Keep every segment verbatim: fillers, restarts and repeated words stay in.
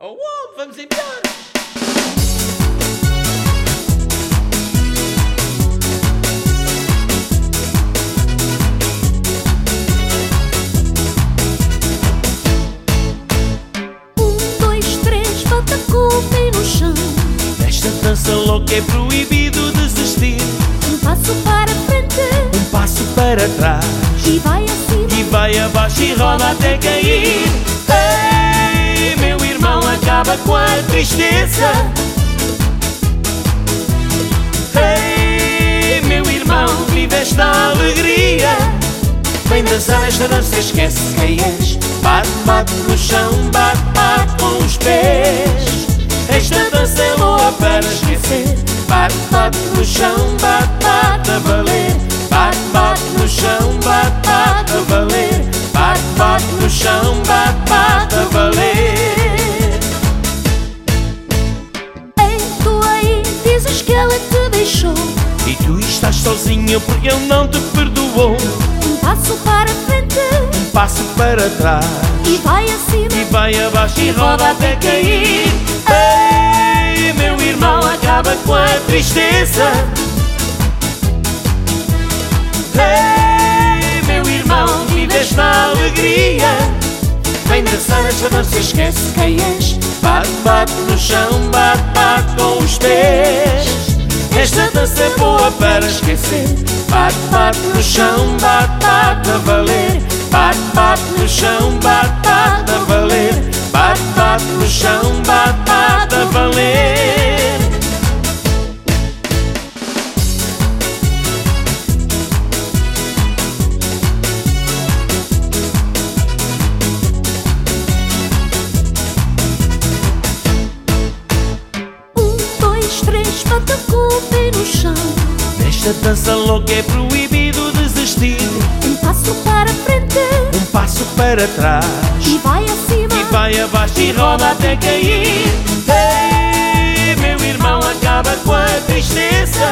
Oh, oh, vamos embora! Um, dois, três, bota com o pé no chão. Nesta dança louca é proibido desistir. Um passo para a frente Um passo para trás e vai acima. e vai abaixo e roda até cair. Ei, meu irmão, acaba com a tristeza. Ei, meu irmão, vive esta alegria. Vem dançar esta dança, esquece quem és. Bate, bate no chão, bate, bate com os pés. Esta dança é boa para esquecer. Bate, bate no chão, bate, bate a valer. Bate, bate no chão, bate, bate a valer. Bate, bate no chão, bate, bate a valer. Ei, tu aí, dizes que ela te deixou. E tu estás sozinho porque ele não te perdoou. Um passo para a frente Um passo para trás e vai acima. e vai abaixo e roda até cair. Ei, meu irmão, acaba com a tristeza. Ei, meu irmão, vive esta alegria. Vem dançar esta dança, esquece quem és. Bate, bate no chão, bate, bate com os pés. Esta dança é boa para esquecer. Bate, bate no chão, bate, bate a valer. Bate, bate no chão, bate, bate a valer. Bate, bate no chão, bate, bate a valer. Um, dois, três, bota com o pé no chão. Nesta dança louca é proibido desistir. Um passo para a frente Um passo para trás e vai acima. e vai abaixo e roda até cair. Ei, meu irmão, acaba com a tristeza.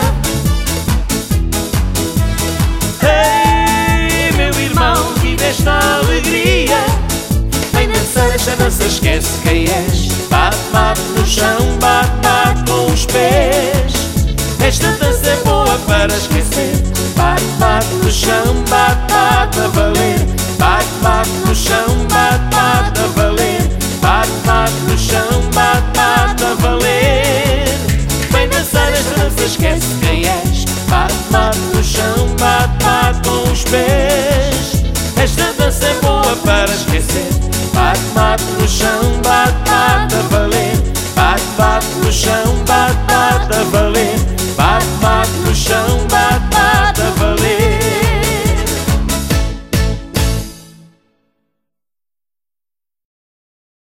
Ei, meu irmão, vive esta alegria. Vem dançar esta dança, esquece quem és. Bate, bate no chão, bate, bate com os pés. Esta dança é boa para esquecer. Bate, bate no chão, bate, bate a valer. Bate, bate no chão, bate, bate a valer. Bate, bate no chão, bate, bate a valer. Vem dançar esta dança, esquece quem és. Bate, bate no chão, bate, bate com os pés. Esta dança é boa para esquecer. Bate, bate no chão, bate, bate a valer. Bate, bate no chão, bate, bate a valer.